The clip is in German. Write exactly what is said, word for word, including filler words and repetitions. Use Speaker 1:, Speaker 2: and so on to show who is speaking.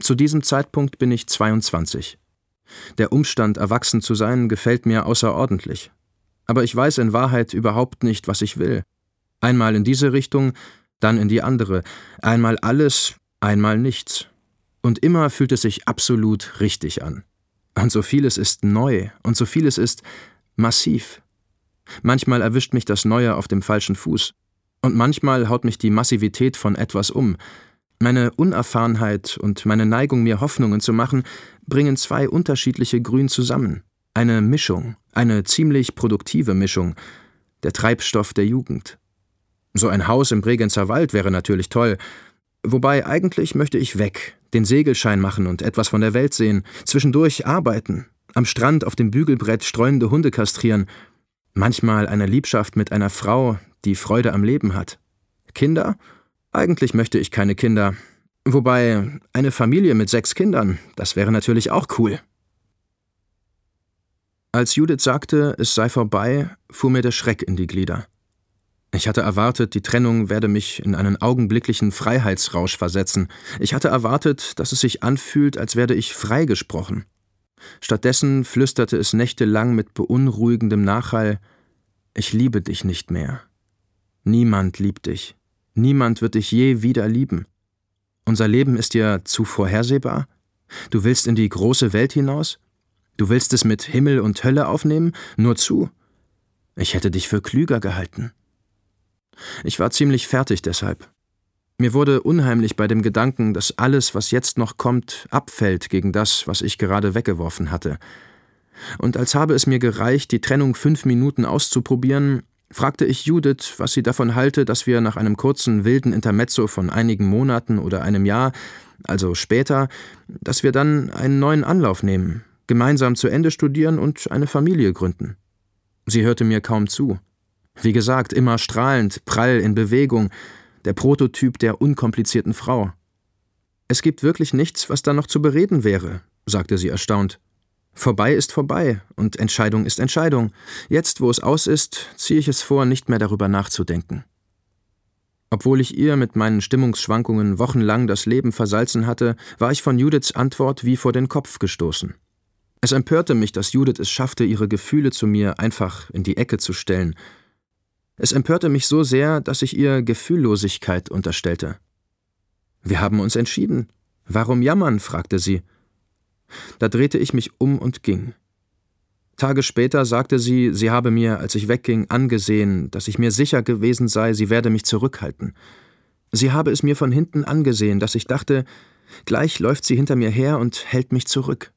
Speaker 1: Zu diesem Zeitpunkt bin ich zweiundzwanzig. Der Umstand, erwachsen zu sein, gefällt mir außerordentlich. Aber ich weiß in Wahrheit überhaupt nicht, was ich will. Einmal in diese Richtung, dann in die andere. Einmal alles, einmal nichts. Und immer fühlt es sich absolut richtig an. Und so vieles ist neu und so vieles ist massiv. Manchmal erwischt mich das Neue auf dem falschen Fuß. Und manchmal haut mich die Massivität von etwas um. Meine Unerfahrenheit und meine Neigung, mir Hoffnungen zu machen, bringen zwei unterschiedliche Grün zusammen. Eine Mischung, eine ziemlich produktive Mischung, der Treibstoff der Jugend. So ein Haus im Bregenzer Wald wäre natürlich toll. Wobei eigentlich möchte ich weg, den Segelschein machen und etwas von der Welt sehen, zwischendurch arbeiten, am Strand auf dem Bügelbrett streunende Hunde kastrieren, manchmal eine Liebschaft mit einer Frau, die Freude am Leben hat. Kinder? Eigentlich möchte ich keine Kinder. Wobei, eine Familie mit sechs Kindern, das wäre natürlich auch cool. Als Judith sagte, es sei vorbei, fuhr mir der Schreck in die Glieder. Ich hatte erwartet, die Trennung werde mich in einen augenblicklichen Freiheitsrausch versetzen. Ich hatte erwartet, dass es sich anfühlt, als werde ich freigesprochen. Stattdessen flüsterte es nächtelang mit beunruhigendem Nachhall: Ich liebe dich nicht mehr. Niemand liebt dich. Niemand wird dich je wieder lieben. Unser Leben ist dir zu vorhersehbar? Du willst in die große Welt hinaus? Du willst es mit Himmel und Hölle aufnehmen? Nur zu. Ich hätte dich für klüger gehalten. Ich war ziemlich fertig deshalb. Mir wurde unheimlich bei dem Gedanken, dass alles, was jetzt noch kommt, abfällt gegen das, was ich gerade weggeworfen hatte. Und als habe es mir gereicht, die Trennung fünf Minuten auszuprobieren, fragte ich Judith, was sie davon halte, dass wir nach einem kurzen, wilden Intermezzo von einigen Monaten oder einem Jahr, also später, dass wir dann einen neuen Anlauf nehmen, gemeinsam zu Ende studieren und eine Familie gründen. Sie hörte mir kaum zu. Wie gesagt, immer strahlend, prall in Bewegung, der Prototyp der unkomplizierten Frau. »Es gibt wirklich nichts, was da noch zu bereden wäre«, sagte sie erstaunt. »Vorbei ist vorbei und Entscheidung ist Entscheidung. Jetzt, wo es aus ist, ziehe ich es vor, nicht mehr darüber nachzudenken.« Obwohl ich ihr mit meinen Stimmungsschwankungen wochenlang das Leben versalzen hatte, war ich von Judiths Antwort wie vor den Kopf gestoßen. Es empörte mich, dass Judith es schaffte, ihre Gefühle zu mir einfach in die Ecke zu stellen. Es empörte mich so sehr, dass ich ihr Gefühllosigkeit unterstellte. »Wir haben uns entschieden. Warum jammern?« fragte sie. Da drehte ich mich um und ging. Tage später sagte sie, sie habe mir, als ich wegging, angesehen, dass ich mir sicher gewesen sei, sie werde mich zurückhalten. Sie habe es mir von hinten angesehen, dass ich dachte, gleich läuft sie hinter mir her und hält mich zurück.